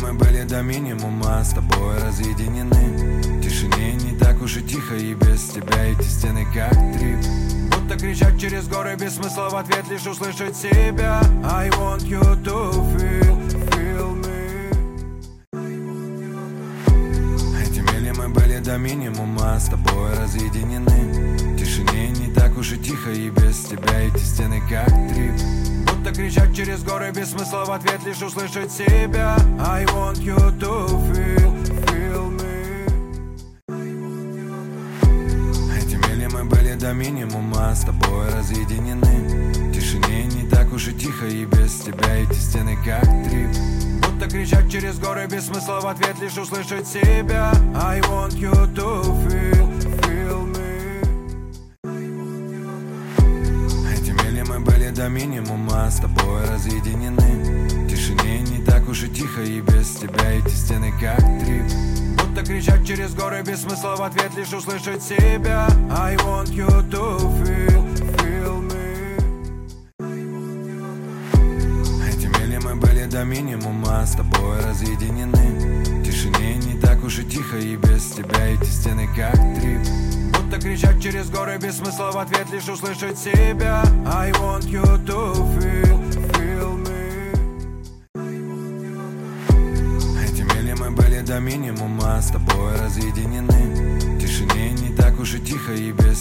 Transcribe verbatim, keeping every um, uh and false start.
мы были до минимума, с тобой разъединены. В тишине не так уж и тихо, и без тебя эти стены как трип. Будто кричать через горы без смысла, в ответ лишь услышать себя. I want you to feel, feel me. Этими ли мы были до минимума, с тобой разъединены. В тишине не так уж и тихо, и без тебя эти стены как трип. Будто кричать через горы без смысла, в ответ лишь услышать себя. I want you to feel, feel me. Этими ли мы были до минимума, с тобой разъединены. В тишине не так уж и тихо, и без тебя эти стены как трип. Будто кричать через горы без смысла, в ответ лишь услышать себя. I want you to feel, feel me. Мы были до минимума, с тобой разъединены. В тишине не так уж и тихо, и без тебя эти стены как трип. Будто кричать через горы без смысла, в ответ лишь услышать себя. I want you to feel, feel me. Этими ли мы были до минимума, с тобой разъединены. В тишине не так уж и тихо, и без тебя эти стены как трип. Будто кричать через горы без смысла, в ответ лишь услышать себя. I want you to feel, feel me. Этими ли мы были до минимума, с тобой разъединены. В тишине не так уж и тихо, и без